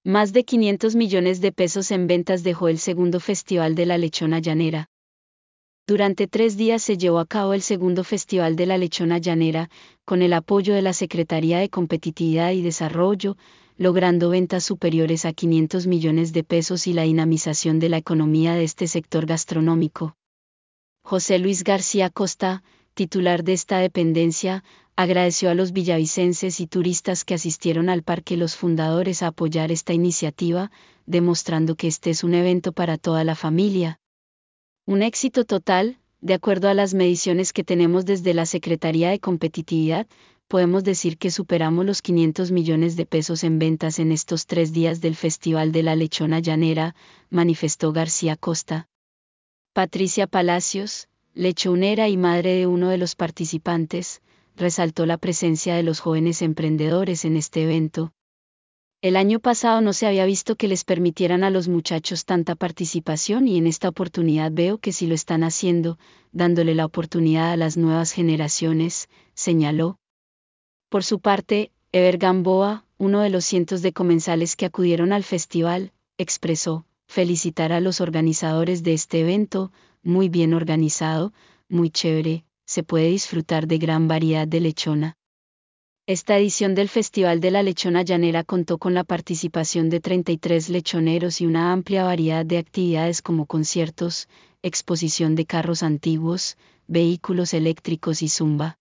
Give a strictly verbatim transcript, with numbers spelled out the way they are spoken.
Más de quinientos millones de pesos en ventas dejó el segundo Festival de la Lechona Llanera. Durante tres días se llevó a cabo el segundo Festival de la Lechona Llanera, con el apoyo de la Secretaría de Competitividad y Desarrollo, logrando ventas superiores a quinientos millones de pesos y la dinamización de la economía de este sector gastronómico. José Luis García Costa, titular de esta dependencia, agradeció a los villavicenses y turistas que asistieron al parque Los Fundadores a apoyar esta iniciativa, demostrando que este es un evento para toda la familia. Un éxito total, de acuerdo a las mediciones que tenemos desde la Secretaría de Competitividad, podemos decir que superamos los quinientos millones de pesos en ventas en estos tres días del Festival de la Lechona Llanera, manifestó García Costa. Patricia Palacios, lechonera y madre de uno de los participantes, resaltó la presencia de los jóvenes emprendedores en este evento. El año pasado no se había visto que les permitieran a los muchachos tanta participación y en esta oportunidad veo que sí lo están haciendo, dándole la oportunidad a las nuevas generaciones, señaló. Por su parte, Ever Gamboa, uno de los cientos de comensales que acudieron al festival, expresó: felicitar a los organizadores de este evento, muy bien organizado, muy chévere, se puede disfrutar de gran variedad de lechona. Esta edición del Festival de la Lechona Llanera contó con la participación de treinta y tres lechoneros y una amplia variedad de actividades como conciertos, exposición de carros antiguos, vehículos eléctricos y zumba.